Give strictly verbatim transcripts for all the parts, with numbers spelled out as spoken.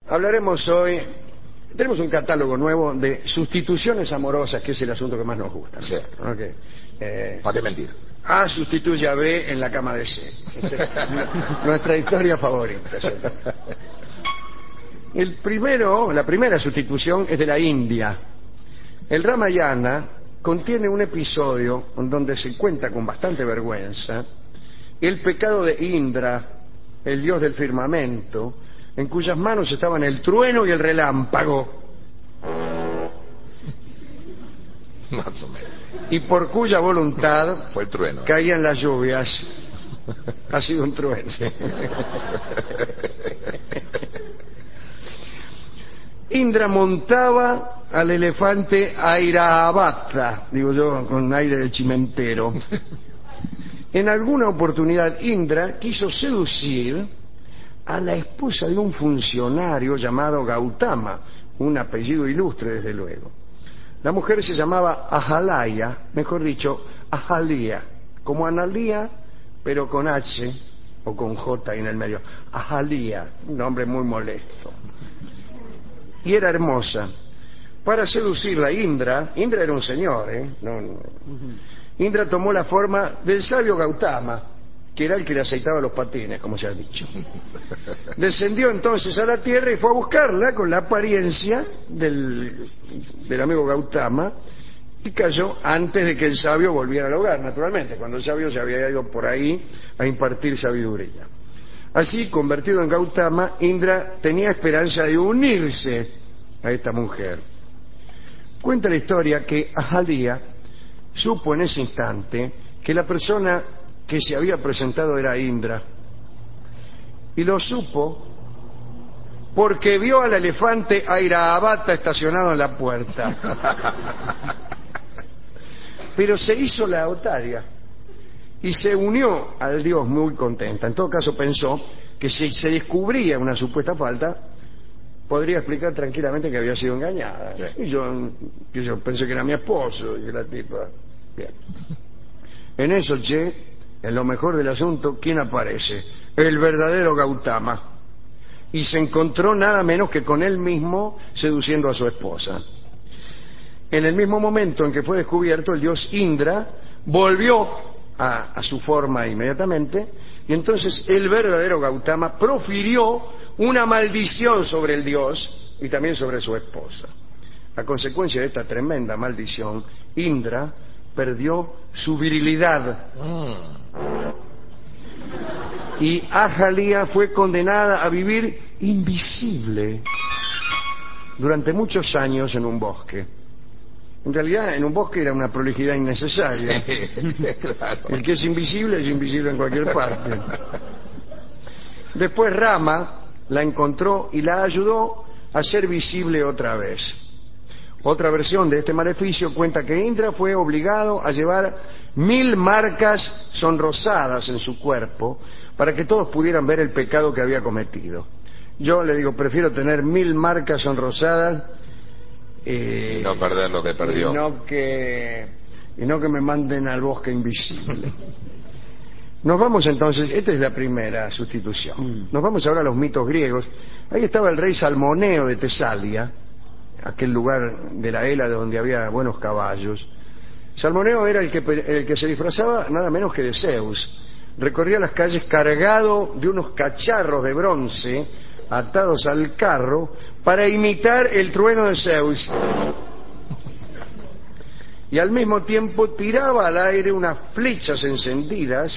Hablaremos hoy, tenemos un catálogo nuevo de sustituciones amorosas, que es el asunto que más nos gusta, ¿no? Sí. Okay. Eh, ¿Para qué mentir? A sustituye a B en la cama de C. Esta es nuestra historia favorita, ¿cierto? El primero, la primera sustitución es de la India. El Ramayana contiene un episodio en donde se cuenta con bastante vergüenza el pecado de Indra, el dios del firmamento, en cuyas manos estaban el trueno y el relámpago, Más o menos. y por cuya voluntad Fue el trueno. caían las lluvias. Ha sido un trueno. Indra montaba al elefante Airavata, digo yo con aire de chimentero. En alguna oportunidad Indra quiso seducir a la esposa de un funcionario llamado Gautama, un apellido ilustre desde luego. La mujer se llamaba Ahalaya, mejor dicho, Ahalía, como Analía, pero con H o con J en el medio. Ahalía, un nombre muy molesto. Y era hermosa. Para seducirla, Indra, Indra era un señor, ¿eh? No, no. Indra tomó la forma del sabio Gautama, que era el que le aceitaba los patines, como se ha dicho. Descendió entonces a la tierra y fue a buscarla con la apariencia del, del amigo Gautama, y cayó antes de que el sabio volviera al hogar, naturalmente, cuando el sabio se había ido por ahí a impartir sabiduría. Así, convertido en Gautama, Indra tenía esperanza de unirse a esta mujer. Cuenta la historia que Ahalía supo en ese instante que la persona que se había presentado era Indra, y lo supo porque vio al elefante Airavata estacionado en la puerta. Pero se hizo la otaria y se unió al dios muy contenta. En todo caso pensó que si se descubría una supuesta falta, podría explicar tranquilamente que había sido engañada. Sí. Y yo, yo pensé que era mi esposo, y la tipa... Bien. En eso, che, en lo mejor del asunto, ¿quién aparece? El verdadero Gautama. Y se encontró nada menos que con él mismo seduciendo a su esposa. En el mismo momento en que fue descubierto, el dios Indra volvió a, a su forma inmediatamente, y entonces el verdadero Gautama profirió una maldición sobre el dios y también sobre su esposa. A consecuencia de esta tremenda maldición, Indra perdió su virilidad. Y Ahalía fue condenada a vivir invisible durante muchos años en un bosque. En realidad, en un bosque era una prolijidad innecesaria. Sí, claro. El que es invisible es invisible en cualquier parte. Después Rama la encontró y la ayudó a ser visible otra vez. Otra versión de este maleficio cuenta que Indra fue obligado a llevar mil marcas sonrosadas en su cuerpo para que todos pudieran ver el pecado que había cometido. Yo le digo, prefiero tener mil marcas sonrosadas eh, y no perder lo que perdió. Y no que, y no que me manden al bosque invisible. Nos vamos entonces, esta es la primera sustitución. Nos vamos ahora a los mitos griegos. Ahí estaba el rey Salmoneo de Tesalia, aquel lugar de la Hélade donde había buenos caballos. Salmoneo era el que, el que se disfrazaba nada menos que de Zeus. Recorría las calles cargado de unos cacharros de bronce atados al carro para imitar el trueno de Zeus. Y al mismo tiempo tiraba al aire unas flechas encendidas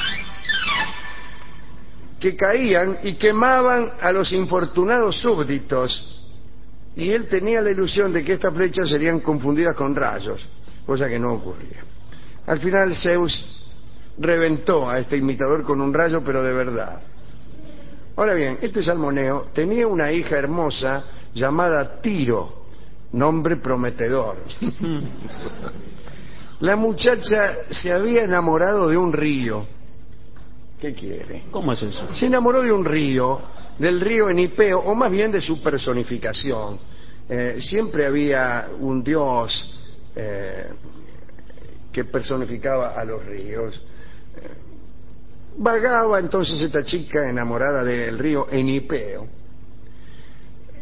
que caían y quemaban a los infortunados súbditos. Y él tenía la ilusión de que estas flechas serían confundidas con rayos, cosa que no ocurría. Al final Zeus reventó a este imitador con un rayo, pero de verdad. Ahora bien, este Salmoneo tenía una hija hermosa llamada Tiro, nombre prometedor. La muchacha se había enamorado de un río. ¿Qué quiere? ¿Cómo es eso? Se enamoró de un río, del río Enipeo, o más bien de su personificación. Eh, siempre había un dios eh, que personificaba a los ríos. Eh, vagaba entonces esta chica enamorada del río Enipeo.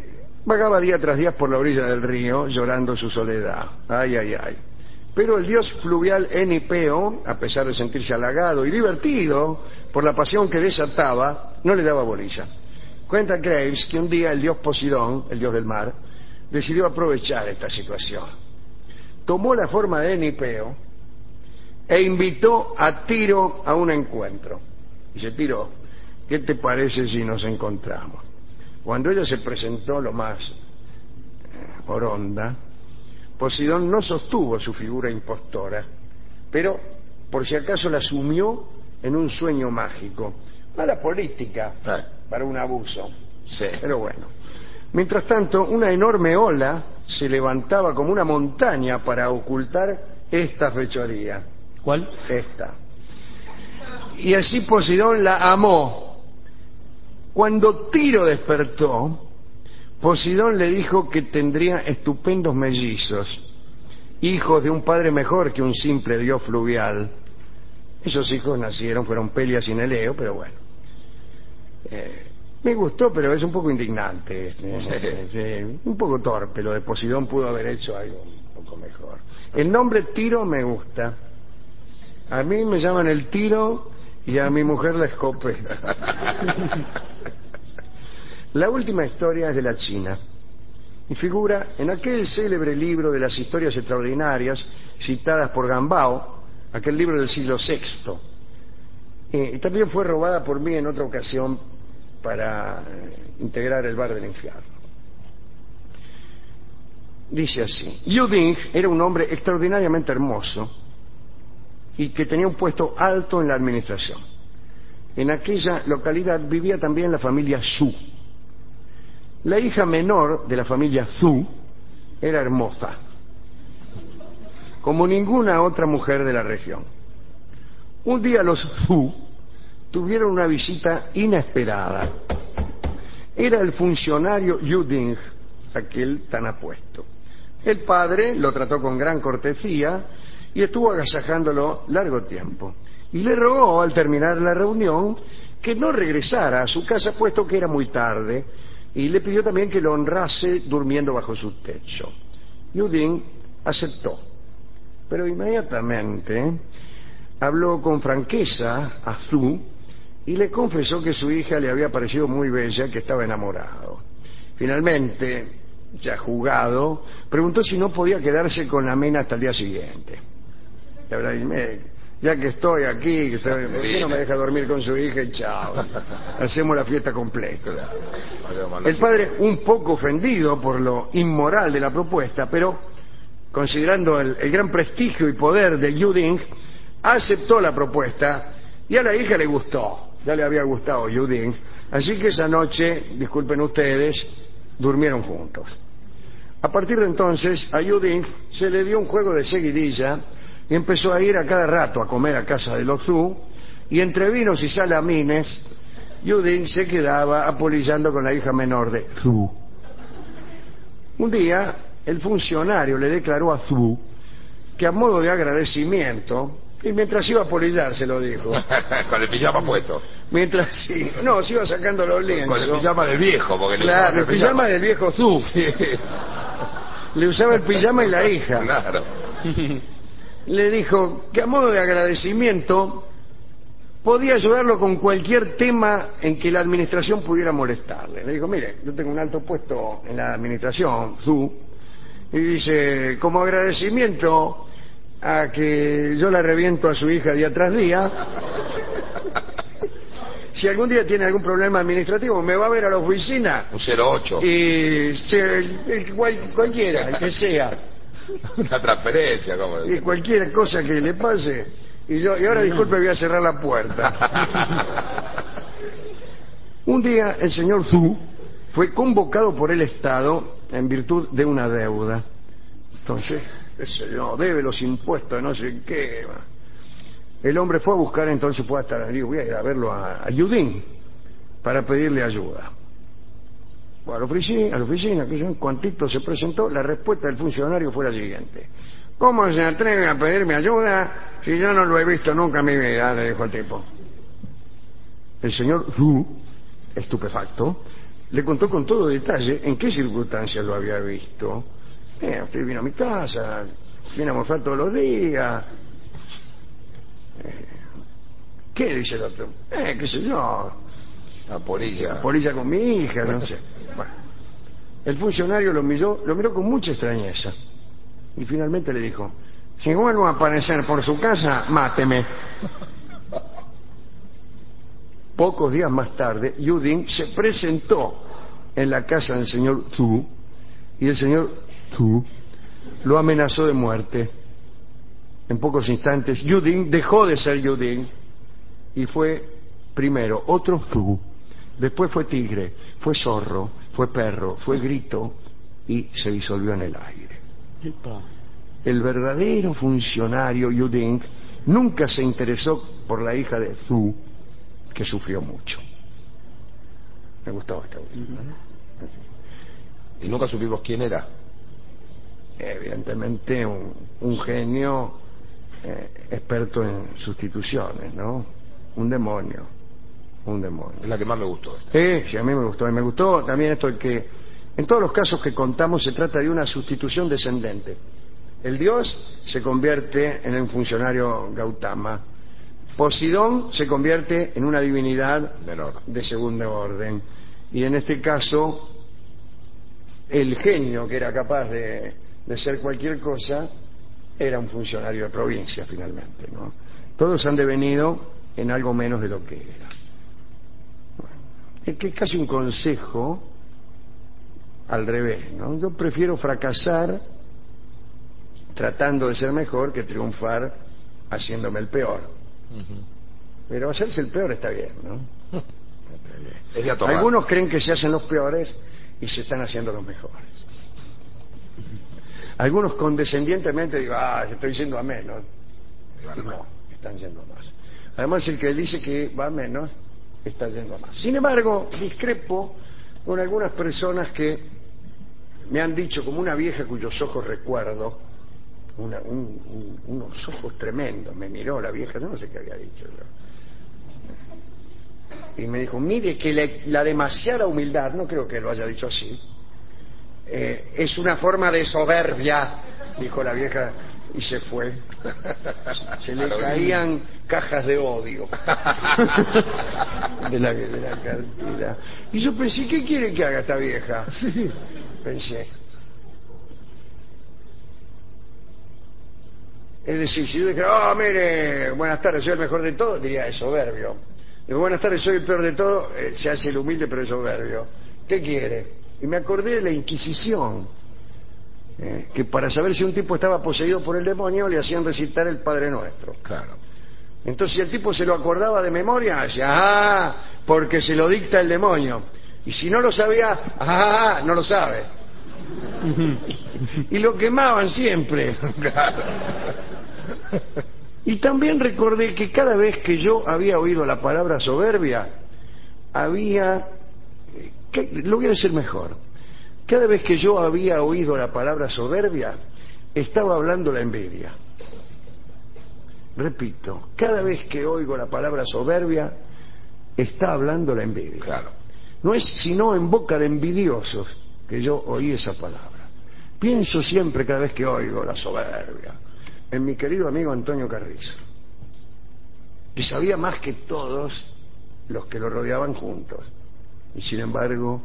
Vagaba día tras día por la orilla del río, llorando su soledad. Ay, ay, ay. Pero el dios fluvial Enipeo, a pesar de sentirse halagado y divertido por la pasión que desataba, no le daba bolilla. Cuenta Graves que un día el dios Poseidón, el dios del mar, decidió aprovechar esta situación. Tomó la forma de Enipeo e invitó a Tiro a un encuentro. Dice: Tiro, ¿qué te parece si nos encontramos? Cuando ella se presentó lo más eh, oronda, Poseidón no sostuvo su figura impostora, pero por si acaso la sumió en un sueño mágico. Mala política para un abuso. Sí. Pero bueno. Mientras tanto, una enorme ola se levantaba como una montaña para ocultar esta fechoría. ¿Cuál? Esta. Y así Poseidón la amó. Cuando Tiro despertó, Poseidón le dijo que tendría estupendos mellizos, hijos de un padre mejor que un simple dios fluvial. Esos hijos nacieron, fueron Pelias y Neleo, pero bueno. Eh, me gustó, pero es un poco indignante. Este, eh, eh, un poco torpe. Lo de Poseidón pudo haber hecho algo un poco mejor. El nombre Tiro me gusta. A mí me llaman el Tiro y a mi mujer la escopeta. La última historia es de la China y figura en aquel célebre libro de las historias extraordinarias citadas por Gambao, aquel libro del siglo sexto. Y también fue robada por mí en otra ocasión para integrar el bar del infierno. Dice así: Yu Ding era un hombre extraordinariamente hermoso y que tenía un puesto alto en la administración. En aquella localidad vivía también la familia Su. La hija menor de la familia Zhu era hermosa, como ninguna otra mujer de la región. Un día los Zhu tuvieron una visita inesperada. Era el funcionario Yu Ding, aquel tan apuesto. El padre lo trató con gran cortesía y estuvo agasajándolo largo tiempo. Y le rogó al terminar la reunión que no regresara a su casa, puesto que era muy tarde, y le pidió también que lo honrase durmiendo bajo su techo. Yu Ding aceptó, pero inmediatamente habló con franqueza a Zhu y le confesó que su hija le había parecido muy bella, que estaba enamorado. Finalmente, ya jugado, preguntó si no podía quedarse con la mena hasta el día siguiente. La verdad, ya que estoy aquí, que estoy, ¿por qué no me deja dormir con su hija y chao? Hacemos la fiesta completa. El padre, un poco ofendido por lo inmoral de la propuesta, pero considerando el, el gran prestigio y poder de Yu Ding, aceptó la propuesta y a la hija le gustó. Ya le había gustado Yu Ding, así que esa noche, disculpen ustedes, durmieron juntos. A partir de entonces, a Yu Ding se le dio un juego de seguidilla y empezó a ir a cada rato a comer a casa de los Zhu, y entre vinos y salamines, Yu Ding se quedaba apolillando con la hija menor de Zhu. Un día, el funcionario le declaró a Zhu que a modo de agradecimiento, y mientras iba a apolillar se lo dijo. Con el pijama puesto. Mientras sí, no, se iba sacando los lienzos. Con el pijama del viejo, porque le Claro, el pijama, pijama del viejo Zhu. Sí. Le usaba el pijama y la hija. Claro. Le dijo que a modo de agradecimiento podía ayudarlo con cualquier tema en que la administración pudiera molestarle. Le dijo: mire, yo tengo un alto puesto en la administración, Zhu, y dice, como agradecimiento a que yo la reviento a su hija día tras día, si algún día tiene algún problema administrativo, me va a ver a la oficina. Un cero ocho. Y se, el, el, cual, cualquiera, el que sea. Una transferencia, ¿cómo? Y cualquier cosa que le pase. Y yo, y ahora disculpe, voy a cerrar la puerta. Un día el señor Zhu fue convocado por el Estado en virtud de una deuda. Entonces, ese no debe los impuestos de no sé qué. El hombre fue a buscar, entonces fue hasta, digo, voy a ir a verlo a, a Yu Ding para pedirle ayuda. Bueno, a la oficina, a la oficina, que yo en cuantito se presentó, la respuesta del funcionario fue la siguiente: ¿cómo se atreve a pedirme ayuda si yo no lo he visto nunca en mi vida? Le dijo el tipo. El señor Zhu, estupefacto, le contó con todo detalle en qué circunstancias lo había visto. Eh, usted vino a mi casa, viene a morfar todos los días. Eh, ¿Qué dice el otro? Eh, qué sé yo. La polilla. Polilla con mi hija, no sé. Bueno, el funcionario lo miró, lo miró con mucha extrañeza y finalmente le dijo: si vuelvo a aparecer por su casa, máteme. Pocos días más tarde, Yudin se presentó en la casa del señor Zhu y el señor Zhu lo amenazó de muerte. En pocos instantes, Yudin dejó de ser Yudin y fue primero otro Zhu, después fue tigre, fue zorro, fue perro, fue grito y se disolvió en el aire. El verdadero funcionario Yudin nunca se interesó por la hija de Zhu, que sufrió mucho. Me gustaba esta última, ¿no? ¿Y nunca supimos quién era? Evidentemente un, un genio eh, experto en sustituciones, ¿no? Un demonio, un demonio. Es la que más me gustó esta. Sí, sí, a mí me gustó. Y me gustó también esto de que en todos los casos que contamos se trata de una sustitución descendente. El dios se convierte en un funcionario Gautama. Posidón se convierte en una divinidad menor, de segundo orden. Y en este caso, el genio que era capaz de, de ser cualquier cosa era un funcionario de provincia finalmente, ¿no? Todos han devenido en algo menos de lo que era. Bueno, es que es casi un consejo al revés, ¿no? Yo prefiero fracasar tratando de ser mejor que triunfar haciéndome el peor. Uh-huh. Pero hacerse el peor está bien, ¿no? Es de Algunos creen que se hacen los peores y se están haciendo los mejores. Algunos condescendientemente digo, ah, estoy yendo a menos. Y no, están yendo a más. Además, el que dice que va a menos está yendo a más. Sin embargo, discrepo con algunas personas que me han dicho, como una vieja cuyos ojos recuerdo, una, un, un, unos ojos tremendos, me miró la vieja, yo no sé qué había dicho yo. Y me dijo, mire que la, la demasiada humildad, no creo que lo haya dicho así, eh, es una forma de soberbia, dijo la vieja, y se fue. Se le caían cajas de odio de la, de la cartera. Y yo pensé, ¿qué quiere que haga esta vieja? Sí. Pensé. Es decir, si yo dijera, oh, mire, buenas tardes, soy el mejor de todos, diría, es soberbio. Digo, buenas tardes, soy el peor de todos, eh, se hace el humilde, pero es soberbio. ¿Qué quiere? Y me acordé de la Inquisición, eh, que para saber si un tipo estaba poseído por el demonio le hacían recitar el Padre Nuestro. Claro. Entonces, si el tipo se lo acordaba de memoria, decía, ah, porque se lo dicta el demonio. Y si no lo sabía, ah, no lo sabe. Y lo quemaban siempre. Claro. Y también recordé que cada vez que yo había oído la palabra soberbia, había... ¿qué? Lo voy a decir mejor. Cada vez que yo había oído la palabra soberbia, estaba hablando la envidia. Repito, cada vez que oigo la palabra soberbia, está hablando la envidia. Claro. No es sino en boca de envidiosos que yo oí esa palabra. Pienso siempre, cada vez que oigo la soberbia, en mi querido amigo Antonio Carrizo, que sabía más que todos los que lo rodeaban juntos, y sin embargo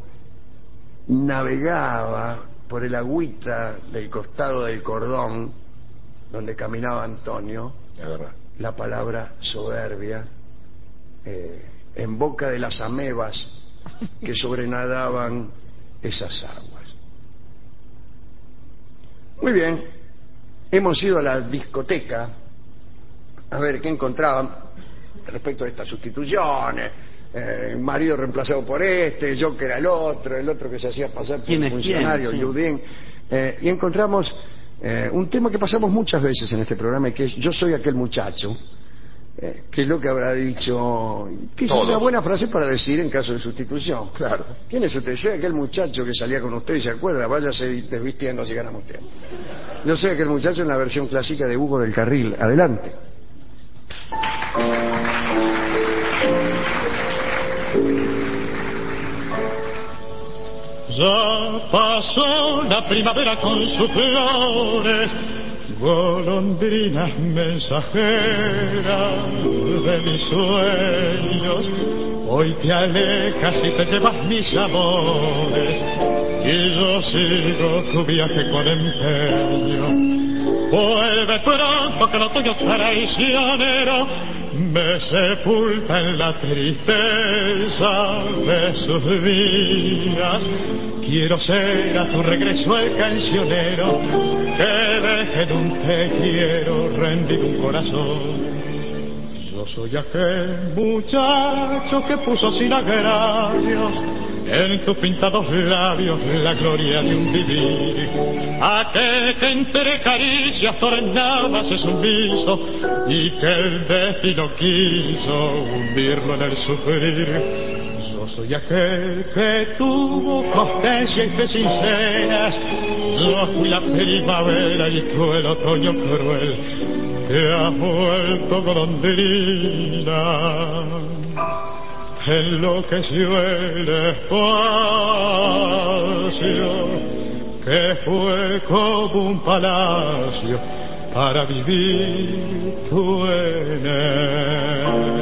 navegaba por el agüita del costado del cordón donde caminaba Antonio, es verdad, la palabra soberbia eh, en boca de las amebas que sobrenadaban esas aguas. Muy bien, hemos ido a la discoteca a ver qué encontraban respecto a estas sustituciones, eh, el marido reemplazado por este, yo que era el otro, el otro que se hacía pasar por un funcionario, sí. Yudin, eh, y encontramos eh, un tema que pasamos muchas veces en este programa, que es yo soy aquel muchacho, eh, que es lo que habrá dicho, que es Todos. una buena frase para decir en caso de sustitución. Claro. ¿Quién es usted? Soy aquel muchacho que salía con usted y se acuerda, váyase desvistiendo si ganamos tiempo. Yo soy aquel muchacho en la versión clásica de Hugo del Carril. Adelante. Ya pasó la primavera con sus flores, golondrinas mensajeras de mis sueños. Hoy te alejas y te llevas mis amores, y yo sigo tu viaje con empeño. Vuelve pronto que el otoño traicionero me sepulta en la tristeza de sus días. Quiero ser a tu regreso el cancionero que deje en un te quiero rendido un corazón. Yo soy aquel muchacho que puso sin agravios en tus pintados labios la gloria de un vivir. Aquel que entre caricias tornaba ese sumiso y que el destino quiso hundirlo en el sufrir. Yo soy aquel que tuvo constancia y fe sinceras. Yo fui la primavera y tú el otoño cruel. Te has vuelto golondrina, enloqueció el espacio, que fue como un palacio para vivir tú en él.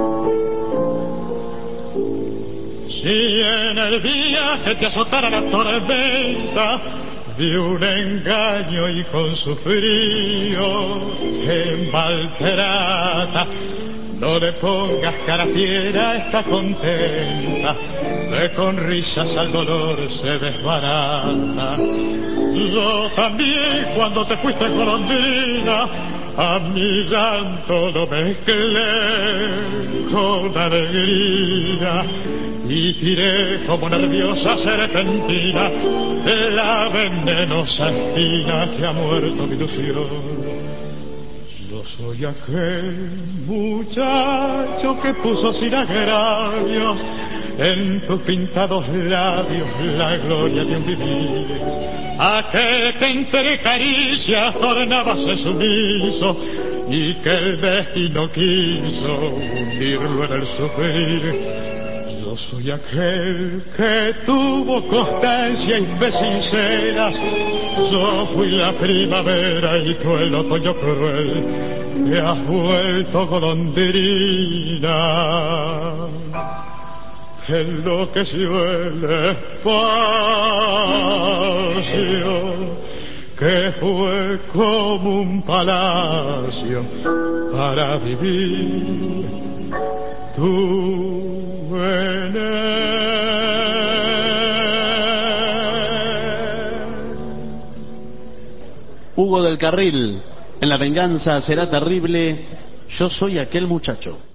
Si en el viaje te azotara la tormenta de un engaño y con su frío en maltrata, no le pongas cara fiera, está contenta, que con risas al dolor se desbarata. Yo también cuando te fuiste golondrina, a mi llanto lo mezclé con alegría y tiré como nerviosa serpentina de la venenosa espina que ha muerto mi ilusión. Yo soy aquel muchacho que puso sin agravios en tus pintados labios la gloria de un vivir. Aquel que entre caricias tornábase sumiso y que el destino quiso hundirlo en el sufrir. Yo soy aquel que tuvo constancia y fe sinceras. Yo fui la primavera y tú el otoño cruel. Te has vuelto golondrina, enloqueció el espacio, que fue como un palacio para vivir tú en él. Hugo del Carril, en La venganza será terrible, yo soy aquel muchacho.